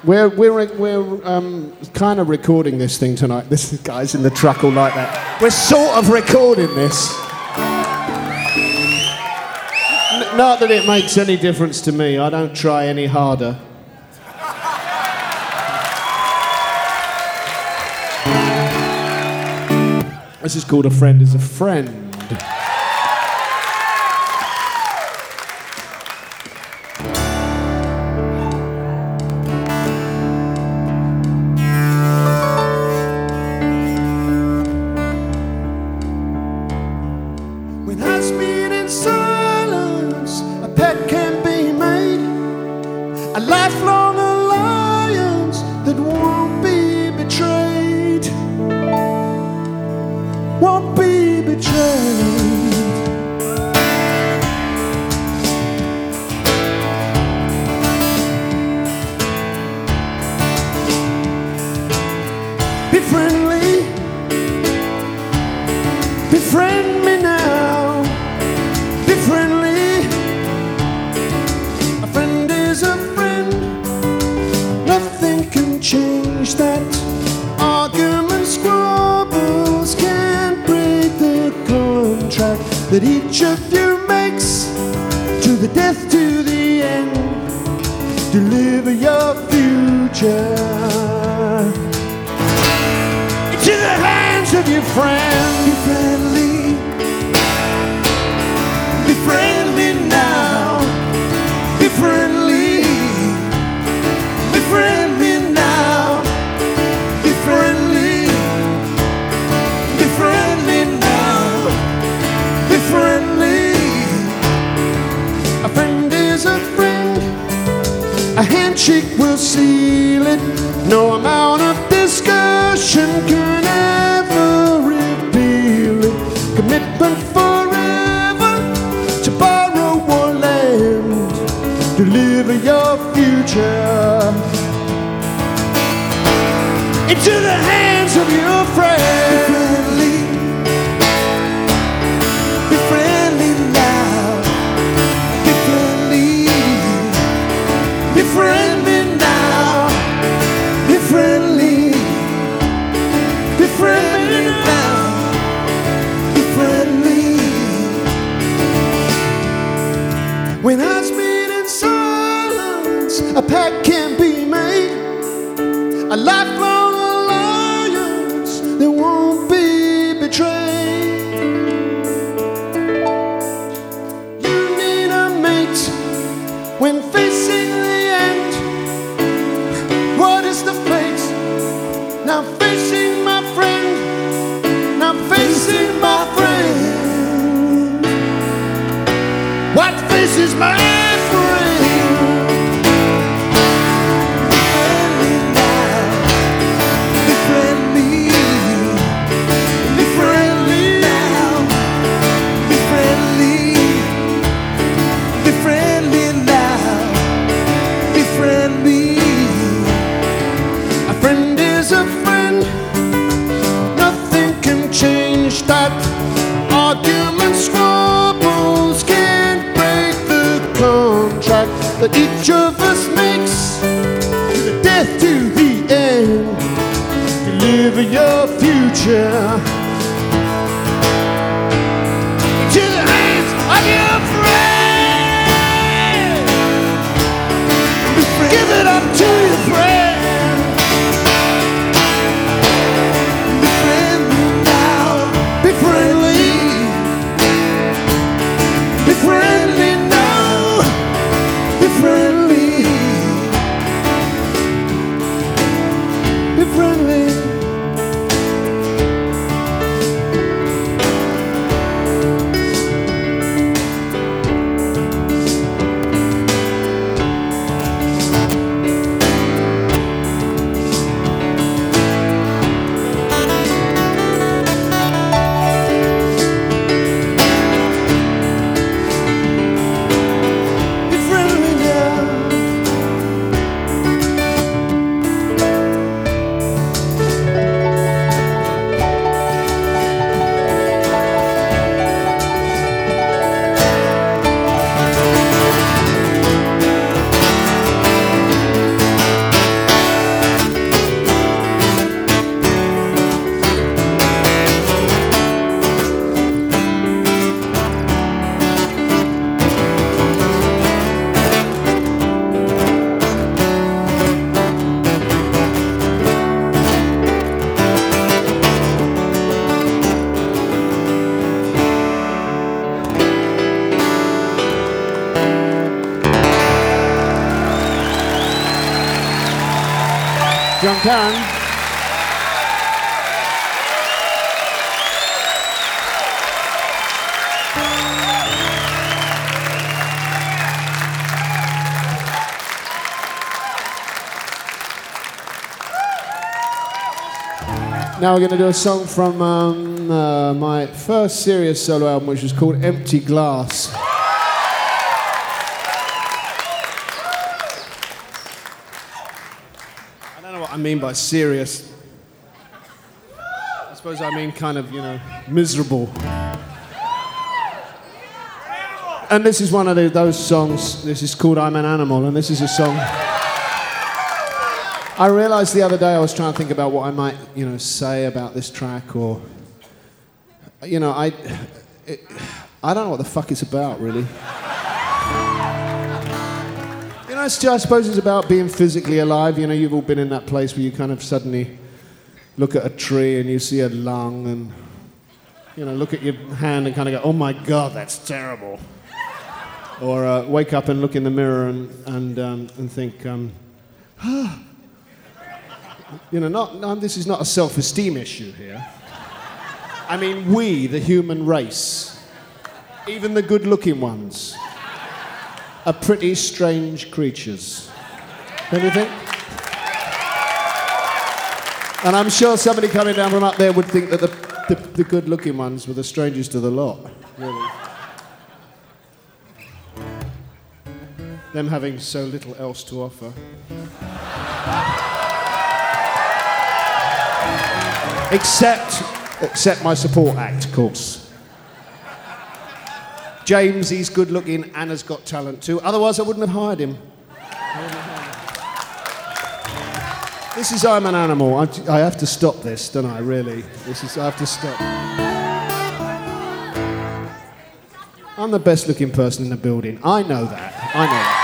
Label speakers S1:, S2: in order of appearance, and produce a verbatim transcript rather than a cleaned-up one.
S1: We're we're we're um, kind of recording this thing tonight. This guy's in the truck all like that. We're sort of recording this. N- not that it makes any difference to me. I don't try any harder. This is called A Friend is a Friend.
S2: That each of you makes to the death, to the end. Deliver your future into the hands of your friend. Be friendly, be friendly now. Be friendly, be friendly now. Be friendly, be friendly now. Be friendly. A friend is a friend. A handshake will seal it. No amount of discussion can ever reveal it. Commitment forever to borrow or lend. Deliver your future into the hands of your friend. Be friendly. Be friendly now. Be friendly. Be friendly now. Be friendly. When hearts meet in silence, a pact can be made. A lifelong alliance that won't be betrayed. You need a mate when facing the end. What is the fate? Now facing my friend. Now facing my friend. What faces my friend? Be friendly now. Be friendly. Be friendly now. Be friendly. Be friendly now. Be friendly. A friend is a friend. Nothing can change that. Arguments, squabbles can't break the contract that each of us makes. To the death, to the end. Deliver your future to the hands of your friend. Give it up to your friend. Be friendly now. Be friendly. Be friendly now. Be friendly. Be friendly.
S1: John Karen. Now we're going to do a song from um, uh, my first serious solo album, which was called Empty Glass. I don't know what I mean by serious. I suppose I mean kind of, you know, miserable. And this is one of the, those songs. This is called I'm an Animal, and this is a song... I realised the other day I was trying to think about what I might, you know, say about this track, or, you know, I, it, I don't know what the fuck it's about, really. You know, it's, I suppose it's about being physically alive. You know, you've all been in that place where you kind of suddenly look at a tree and you see a lung, and, you know, look at your hand and kind of go, oh my God, that's terrible. Or uh, wake up and look in the mirror and and um, and think, um, ah. You know, not, no, this is not a self-esteem issue here. I mean, we, the human race, even the good-looking ones, are pretty strange creatures. Don't you think? And I'm sure somebody coming down from up there would think that the, the, the good-looking ones were the strangest of the lot, really. Them having so little else to offer. Except, except my support act, of course. James, he's good looking and has got talent too. Otherwise, I wouldn't have hired him. This is I'm an Animal. I, I have to stop this, don't I, really? This is, I have to stop. I'm the best looking person in the building. I know that. I know that.